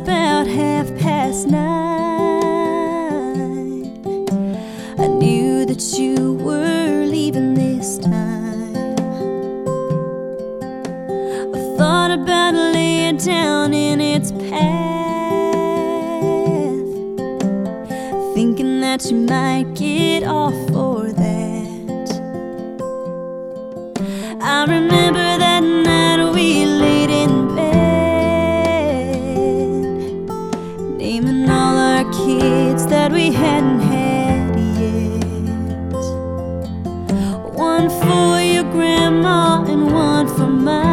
about 9:30. I knew that you were leaving this time. I thought about laying down in its path, thinking that you might get off for that. I remember that night we laid in bed, naming all our kids that we hadn't had yet. One for your grandma and one for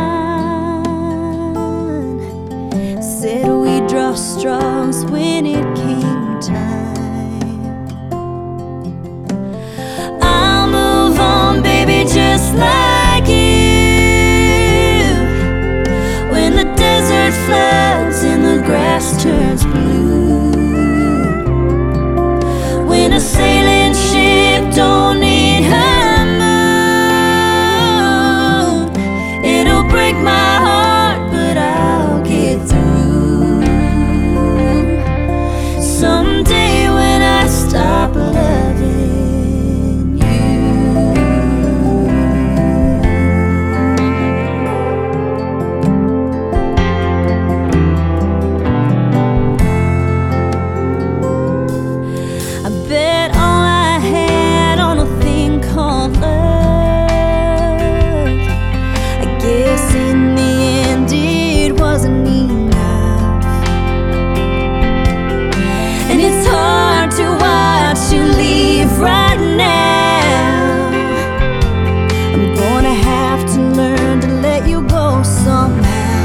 mine. Said we'd draw straws when it came time. I'll move on, baby, just like you. When the desert floods and the grass turns blue, when a sailing ship don't need her moon, it'll break my heart, but I'll get through. Someday when I stop loving you. I bet all I had on a thing called love, I guess in the end it wasn't enough. And it's hard to watch you leave right now. I'm gonna have to learn to let you go somehow.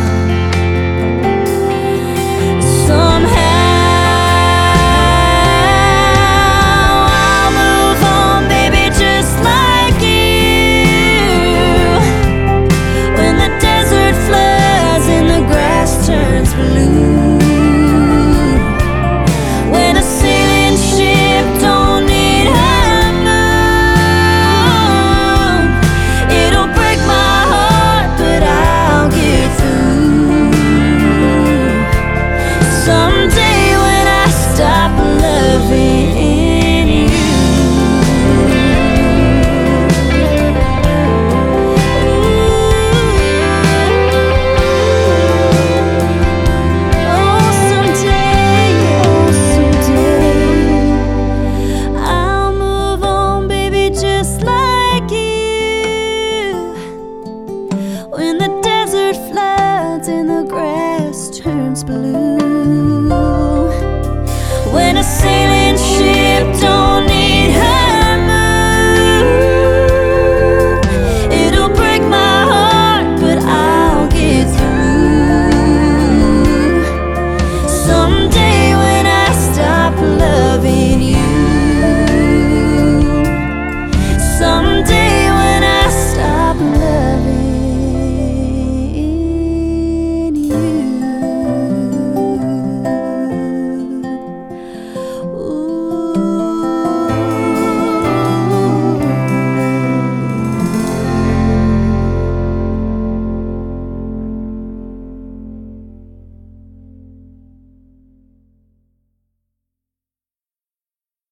I'll move on, baby, just like you. When the desert floods and the grass turns blue, when a sailing ship don't need her moon, it'll break my heart, but I'll get through. Someday when I stop loving you. Oh, someday, I'll move on, baby, just like you. When the desert floods and the grass turns blue, when a sailing